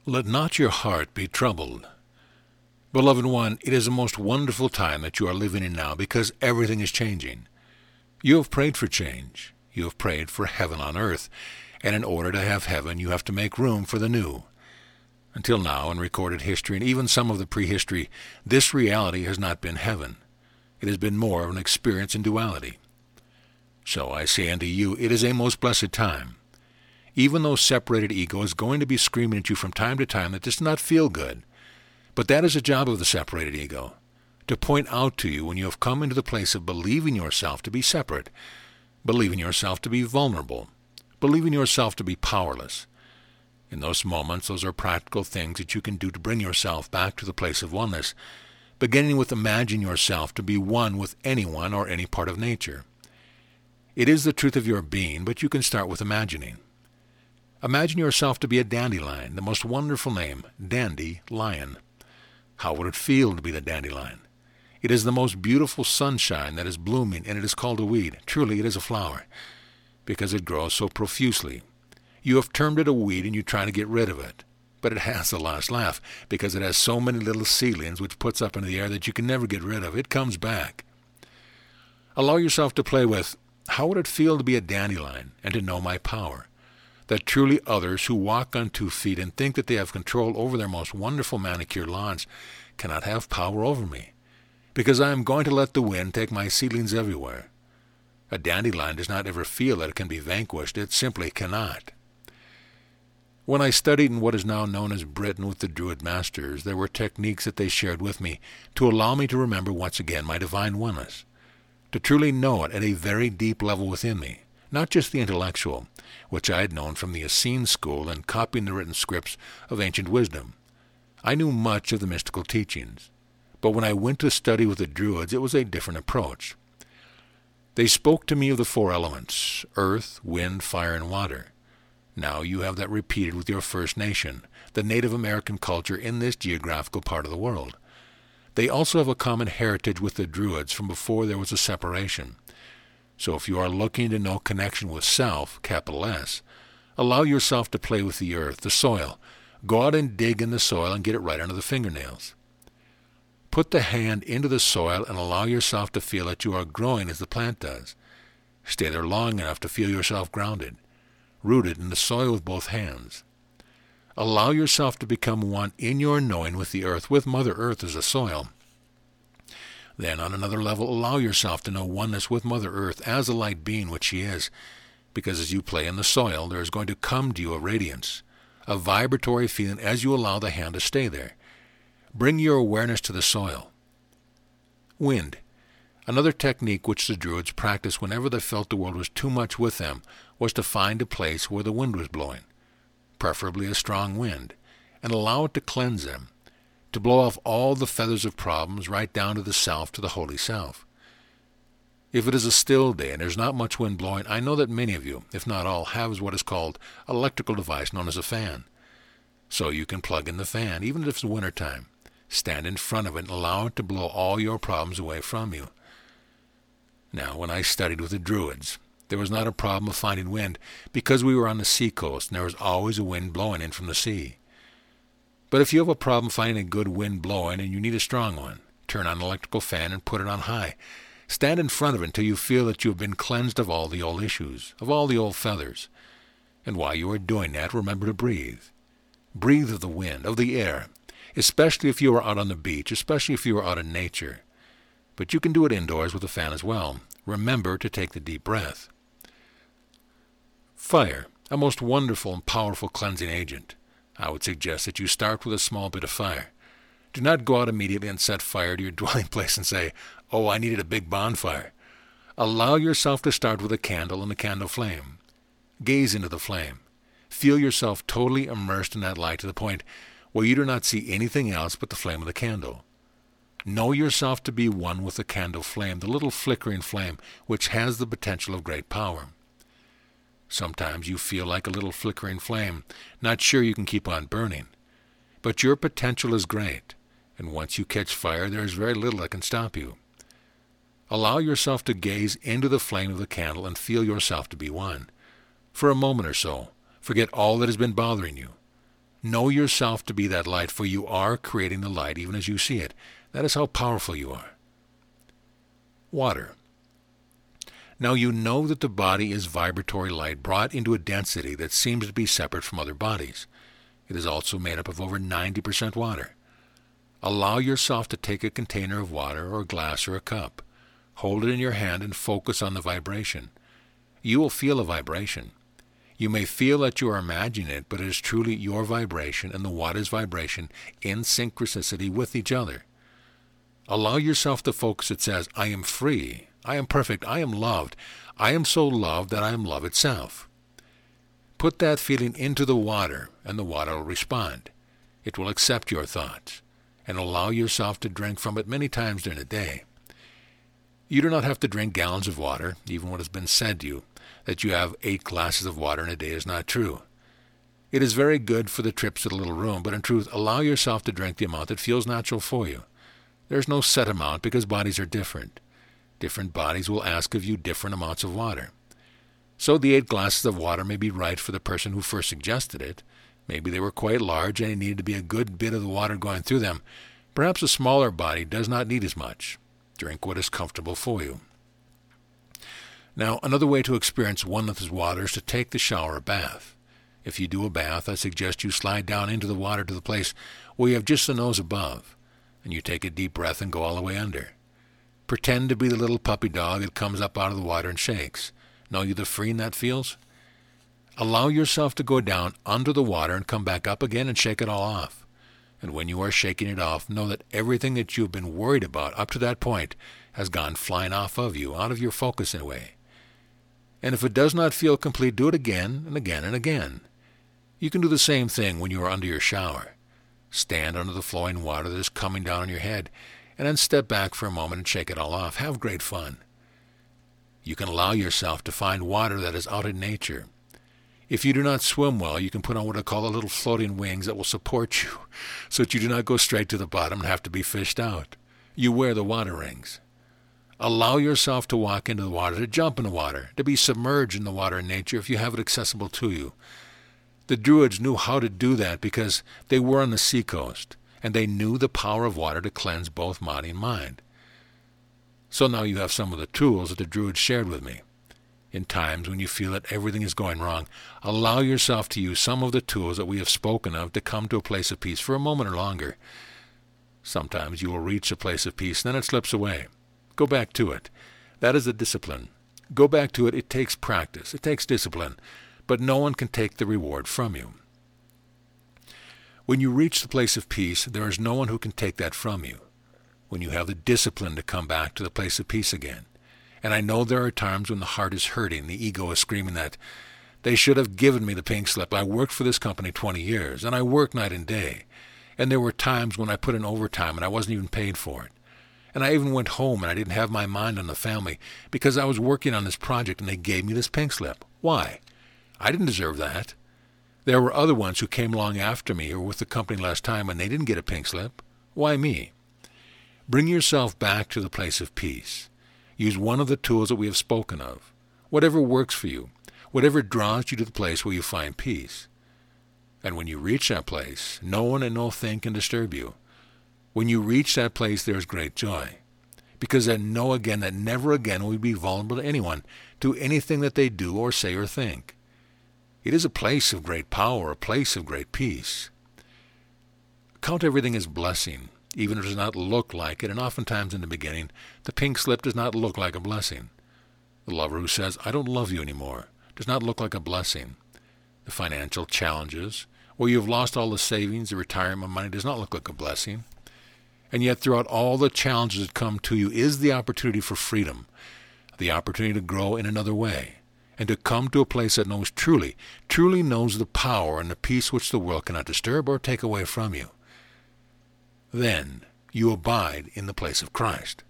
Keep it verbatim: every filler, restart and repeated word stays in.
Let not your heart be troubled. Beloved one, it is a most wonderful time that you are living in now because everything is changing. You have prayed for change. You have prayed for heaven on earth, and in order to have heaven, you have to make room for the new. Until now, in recorded history, and even some of the prehistory, this reality has not been heaven. It has been more of an experience in duality. So I say unto you, it is a most blessed time. Even though separated ego is going to be screaming at you from time to time that this does not feel good, but that is the job of the separated ego, to point out to you when you have come into the place of believing yourself to be separate, believing yourself to be vulnerable, believing yourself to be powerless. In those moments, those are practical things that you can do to bring yourself back to the place of oneness, beginning with imagining yourself to be one with anyone or any part of nature. It is the truth of your being, but you can start with imagining. Imagine yourself to be a dandelion, the most wonderful name, Dandy-lion. How would it feel to be the dandelion? It is the most beautiful sunshine that is blooming, and it is called a weed. Truly, it is a flower, because it grows so profusely. You have termed it a weed, and you try to get rid of it. But it has the last laugh, because it has so many little seedlings which puts up into the air that you can never get rid of. It comes back. Allow yourself to play with, how would it feel to be a dandelion, and to know my power? That truly others who walk on two feet and think that they have control over their most wonderful manicured lawns cannot have power over me, because I am going to let the wind take my seedlings everywhere. A dandelion does not ever feel that it can be vanquished. It simply cannot. When I studied in what is now known as Britain with the Druid Masters, there were techniques that they shared with me to allow me to remember once again my divine oneness, to truly know it at a very deep level within me, not just the intellectual, which I had known from the Essene school and copying the written scripts of ancient wisdom. I knew much of the mystical teachings, but when I went to study with the Druids, it was a different approach. They spoke to me of the four elements, earth, wind, fire, and water. Now you have that repeated with your First Nation, the Native American culture in this geographical part of the world. They also have a common heritage with the Druids from before there was a separation. So if you are looking to know connection with self, capital S, allow yourself to play with the earth, the soil. Go out and dig in the soil and get it right under the fingernails. Put the hand into the soil and allow yourself to feel that you are growing as the plant does. Stay there long enough to feel yourself grounded, rooted in the soil with both hands. Allow yourself to become one in your knowing with the earth, with Mother Earth as the soil. Then, on another level, allow yourself to know oneness with Mother Earth as a light being which she is, because as you play in the soil, there is going to come to you a radiance, a vibratory feeling as you allow the hand to stay there. Bring your awareness to the soil. Wind. Another technique which the Druids practiced whenever they felt the world was too much with them was to find a place where the wind was blowing, preferably a strong wind, and allow it to cleanse them, to blow off all the feathers of problems right down to the self, to the holy self. If it is a still day and there's not much wind blowing, I know that many of you, if not all, have what is called an electrical device known as a fan. So you can plug in the fan, even if it's winter time. Stand in front of it and allow it to blow all your problems away from you. Now, when I studied with the Druids, there was not a problem of finding wind because we were on the sea coast and there was always a wind blowing in from the sea. But if you have a problem finding a good wind blowing and you need a strong one, turn on an electrical fan and put it on high. Stand in front of it until you feel that you have been cleansed of all the old issues, of all the old feathers. And while you are doing that, remember to breathe. Breathe of the wind, of the air, especially if you are out on the beach, especially if you are out in nature. But you can do it indoors with a fan as well. Remember to take the deep breath. Fire, a most wonderful and powerful cleansing agent. I would suggest that you start with a small bit of fire. Do not go out immediately and set fire to your dwelling place and say, oh, I needed a big bonfire. Allow yourself to start with a candle and a candle flame. Gaze into the flame. Feel yourself totally immersed in that light to the point where you do not see anything else but the flame of the candle. Know yourself to be one with the candle flame, the little flickering flame which has the potential of great power. Sometimes you feel like a little flickering flame, not sure you can keep on burning. But your potential is great, and once you catch fire, there is very little that can stop you. Allow yourself to gaze into the flame of the candle and feel yourself to be one. For a moment or so, forget all that has been bothering you. Know yourself to be that light, for you are creating the light even as you see it. That is how powerful you are. Water. Now you know that the body is vibratory light brought into a density that seems to be separate from other bodies. It is also made up of over ninety percent water. Allow yourself to take a container of water or a glass or a cup. Hold it in your hand and focus on the vibration. You will feel a vibration. You may feel that you are imagining it, but it is truly your vibration and the water's vibration in synchronicity with each other. Allow yourself to focus. It says, I am free. I am perfect. I am loved. I am so loved that I am love itself. Put that feeling into the water, and the water will respond. It will accept your thoughts, and allow yourself to drink from it many times during the day. You do not have to drink gallons of water. Even what has been said to you, that you have eight glasses of water in a day, is not true. It is very good for the trips to the little room, but in truth, allow yourself to drink the amount that feels natural for you. There is no set amount because bodies are different. Different bodies will ask of you different amounts of water. So the eight glasses of water may be right for the person who first suggested it. Maybe they were quite large and it needed to be a good bit of the water going through them. Perhaps a smaller body does not need as much. Drink what is comfortable for you. Now, another way to experience oneness with water is to take the shower or bath. If you do a bath, I suggest you slide down into the water to the place where you have just the nose above, and you take a deep breath and go all the way under. Pretend to be the little puppy dog that comes up out of the water and shakes. Know you the freeing that feels? Allow yourself to go down under the water and come back up again and shake it all off. And when you are shaking it off, know that everything that you've been worried about up to that point has gone flying off of you, out of your focus in a way. And if it does not feel complete, do it again and again and again. You can do the same thing when you are under your shower. Stand under the flowing water that is coming down on your head, and then step back for a moment and shake it all off. Have great fun. You can allow yourself to find water that is out in nature. If you do not swim well, you can put on what I call the little floating wings that will support you so that you do not go straight to the bottom and have to be fished out. You wear the water rings. Allow yourself to walk into the water, to jump in the water, to be submerged in the water in nature if you have it accessible to you. The Druids knew how to do that because they were on the seacoast, and they knew the power of water to cleanse both body and mind. So now you have some of the tools that the Druids shared with me. In times when you feel that everything is going wrong, allow yourself to use some of the tools that we have spoken of to come to a place of peace for a moment or longer. Sometimes you will reach a place of peace, then it slips away. Go back to it. That is the discipline. Go back to it. It takes practice. It takes discipline. But no one can take the reward from you. When you reach the place of peace, there is no one who can take that from you. When you have the discipline to come back to the place of peace again. And I know there are times when the heart is hurting, the ego is screaming that they should have given me the pink slip. I worked for this company twenty years, and I worked night and day. And there were times when I put in overtime and I wasn't even paid for it. And I even went home and I didn't have my mind on the family because I was working on this project and they gave me this pink slip. Why? I didn't deserve that. There were other ones who came along after me or with the company last time and they didn't get a pink slip. Why me? Bring yourself back to the place of peace. Use one of the tools that we have spoken of. Whatever works for you. Whatever draws you to the place where you find peace. And when you reach that place, no one and no thing can disturb you. When you reach that place, there is great joy. Because then know again that never again will you be vulnerable to anyone, to anything that they do or say or think. It is a place of great power, a place of great peace. Count everything as blessing, even if it does not look like it, and oftentimes in the beginning, the pink slip does not look like a blessing. The lover who says, I don't love you anymore, does not look like a blessing. The financial challenges, where you have lost all the savings, the retirement money, does not look like a blessing. And yet throughout all the challenges that come to you is the opportunity for freedom, the opportunity to grow in another way, and to come to a place that knows truly, truly knows the power and the peace which the world cannot disturb or take away from you. Then you abide in the place of Christ.